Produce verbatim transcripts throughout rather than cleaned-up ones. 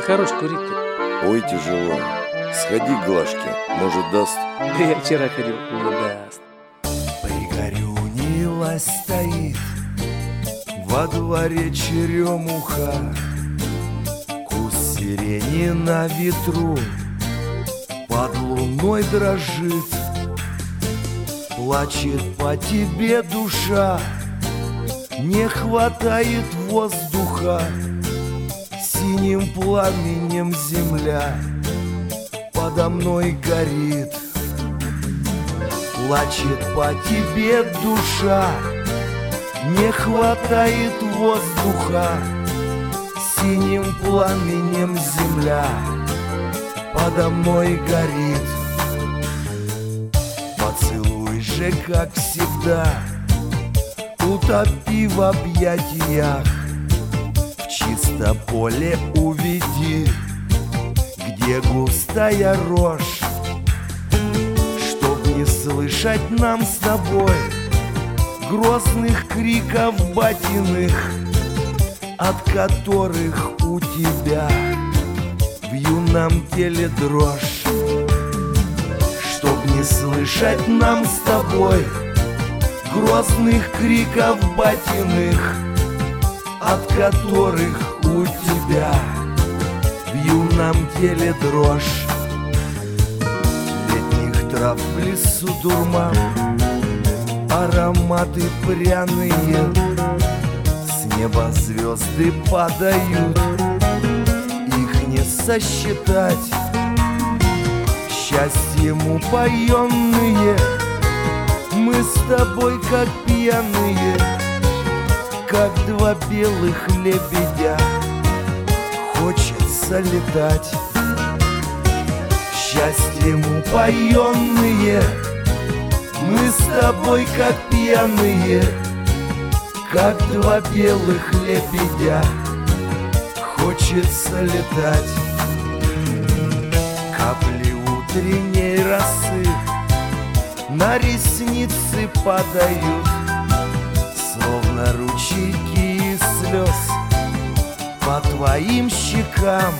хорош курить-то. Ой, тяжело. Сходи к Глашке, может, даст. Да я вчера ходил, не даст. Пригорюнилась стоит во дворе черемуха, куст сирени на ветру под луной дрожит. Плачет по тебе душа, не хватает воздуха, синим пламенем земля подо мной горит. Плачет по тебе душа, не хватает воздуха, синим пламенем земля подо мной горит. Поцелуй же, как всегда, утопи в объятиях, в чисто поле уведи, где густая рожь, чтоб не слышать нам с тобой грозных криков батиных, от которых у тебя в юном теле дрожь. Чтоб не слышать нам с тобой грозных криков батиных, от которых у тебя в юном теле дрожь. Летних трав в лесу дурман, ароматы пряные, с неба звезды падают, их не сосчитать. Счастьем упоенные мы с тобой, как пьяные, как два белых лебедя, хочется летать. Счастьем упоенные мы с тобой, как пьяные, как два белых лебедя, хочется летать. Капли утренней росы на ресницы падают, словно ручейки из слез по твоим щекам.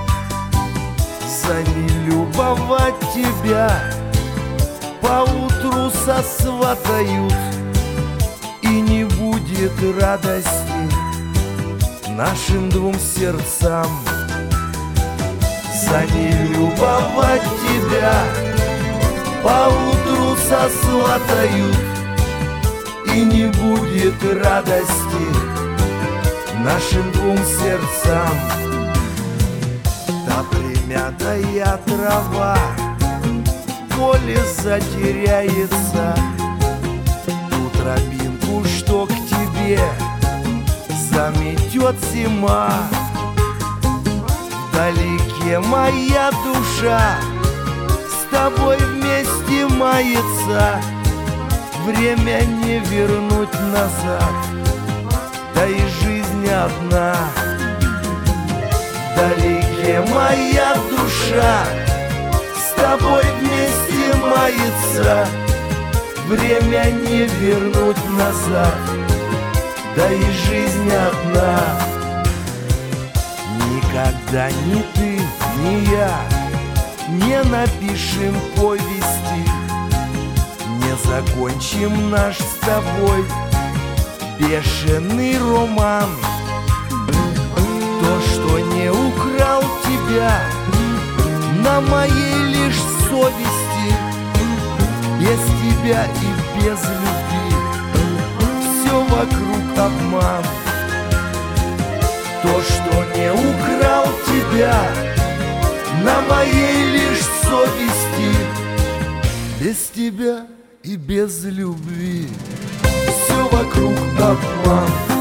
Занелюбовать тебя поутру сосватают, и не будет радости нашим двум сердцам. Занелюбовать тебя поутру сосватают, и не будет радости нашим двум сердцам. Та примятая трава в поле затеряется, ту тропинку, что к тебе заметет зима. Вдалеке моя душа с тобой вместе мается, время не вернуть назад, да и жизнь одна. Вдалеке моя душа с тобой вместе мается, время не вернуть назад, да и жизнь одна. Никогда ни ты, ни я не напишем повести, не закончим наш с тобой бешеный роман. То, что не украл тебя на моей лишь совести, без тебя и без любви все вокруг обман. То, что не украл тебя на моей лишь совести, без тебя и без любви все вокруг обман.